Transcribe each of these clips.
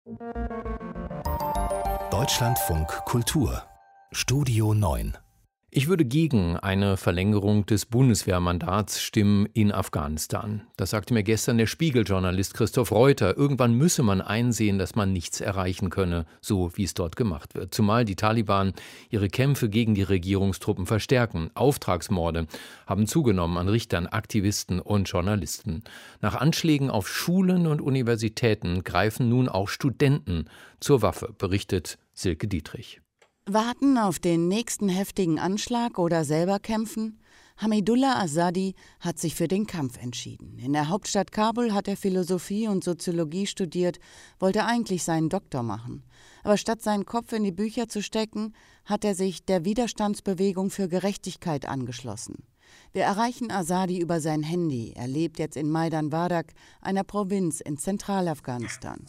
Deutschlandfunk Kultur Studio 9. Ich würde gegen eine Verlängerung des Bundeswehrmandats stimmen in Afghanistan. Das sagte mir gestern der Spiegel-Journalist Christoph Reuter. Irgendwann müsse man einsehen, dass man nichts erreichen könne, so wie es dort gemacht wird. Zumal die Taliban ihre Kämpfe gegen die Regierungstruppen verstärken. Auftragsmorde haben zugenommen an Richtern, Aktivisten und Journalisten. Nach Anschlägen auf Schulen und Universitäten greifen nun auch Studenten zur Waffe, berichtet Silke Dietrich. Warten auf den nächsten heftigen Anschlag oder selber kämpfen? Hamidullah Azadi hat sich für den Kampf entschieden. In der Hauptstadt Kabul hat er Philosophie und Soziologie studiert, wollte eigentlich seinen Doktor machen. Aber statt seinen Kopf in die Bücher zu stecken, hat er sich der Widerstandsbewegung für Gerechtigkeit angeschlossen. Wir erreichen Azadi über sein Handy. Er lebt jetzt in Maidan Wardak, einer Provinz in Zentralafghanistan.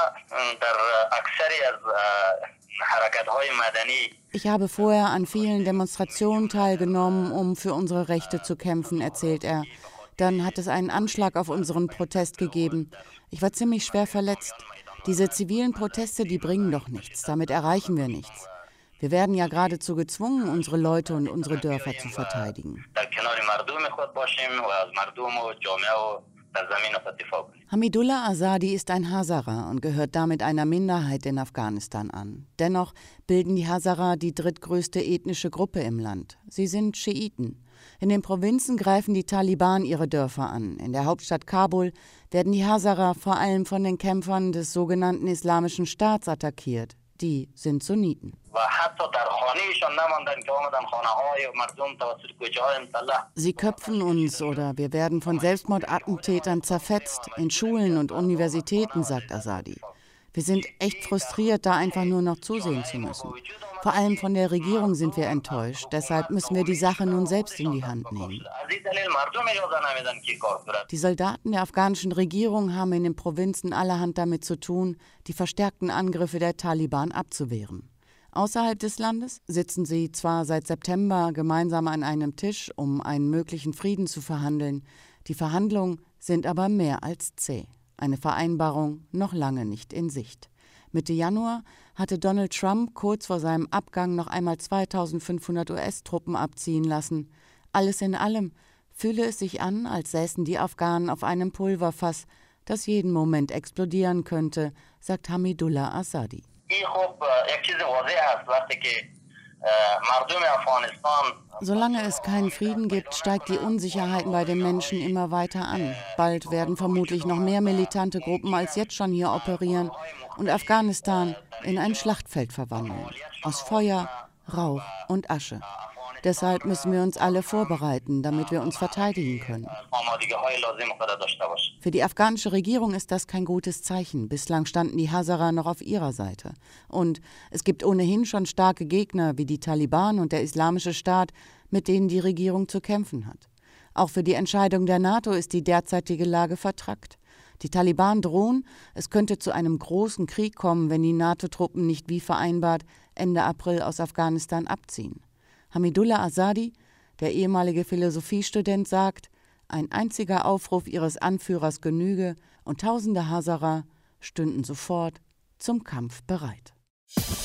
Ich habe vorher an vielen Demonstrationen teilgenommen, um für unsere Rechte zu kämpfen, erzählt er. Dann hat es einen Anschlag auf unseren Protest gegeben. Ich war ziemlich schwer verletzt. Diese zivilen Proteste, die bringen doch nichts. Damit erreichen wir nichts. Wir werden ja geradezu gezwungen, unsere Leute und unsere Dörfer zu verteidigen. Hamidullah Azadi ist ein Hazara und gehört damit einer Minderheit in Afghanistan an. Dennoch bilden die Hazara die drittgrößte ethnische Gruppe im Land. Sie sind Schiiten. In den Provinzen greifen die Taliban ihre Dörfer an. In der Hauptstadt Kabul werden die Hazara vor allem von den Kämpfern des sogenannten Islamischen Staats attackiert. Die sind Sunniten. Sie köpfen uns oder wir werden von Selbstmordattentätern zerfetzt, in Schulen und Universitäten, sagt Azadi. Wir sind echt frustriert, da einfach nur noch zusehen zu müssen. Vor allem von der Regierung sind wir enttäuscht. Deshalb müssen wir die Sache nun selbst in die Hand nehmen. Die Soldaten der afghanischen Regierung haben in den Provinzen allerhand damit zu tun, die verstärkten Angriffe der Taliban abzuwehren. Außerhalb des Landes sitzen sie zwar seit September gemeinsam an einem Tisch, um einen möglichen Frieden zu verhandeln. Die Verhandlungen sind aber mehr als zäh. Eine Vereinbarung noch lange nicht in Sicht. Mitte Januar hatte Donald Trump kurz vor seinem Abgang noch einmal 2500 US-Truppen abziehen lassen. Alles in allem fühle es sich an, als säßen die Afghanen auf einem Pulverfass, das jeden Moment explodieren könnte, sagt Hamidullah Azadi. Solange es keinen Frieden gibt, steigt die Unsicherheit bei den Menschen immer weiter an. Bald werden vermutlich noch mehr militante Gruppen als jetzt schon hier operieren und Afghanistan in ein Schlachtfeld verwandeln. Aus Feuer, Rauch und Asche. Deshalb müssen wir uns alle vorbereiten, damit wir uns verteidigen können. Für die afghanische Regierung ist das kein gutes Zeichen. Bislang standen die Hazara noch auf ihrer Seite. Und es gibt ohnehin schon starke Gegner wie die Taliban und der Islamische Staat, mit denen die Regierung zu kämpfen hat. Auch für die Entscheidung der NATO ist die derzeitige Lage vertrackt. Die Taliban drohen, es könnte zu einem großen Krieg kommen, wenn die NATO-Truppen nicht wie vereinbart Ende April aus Afghanistan abziehen. Hamidullah Azadi, der ehemalige Philosophiestudent, sagt, ein einziger Aufruf ihres Anführers genüge und tausende Hazara stünden sofort zum Kampf bereit.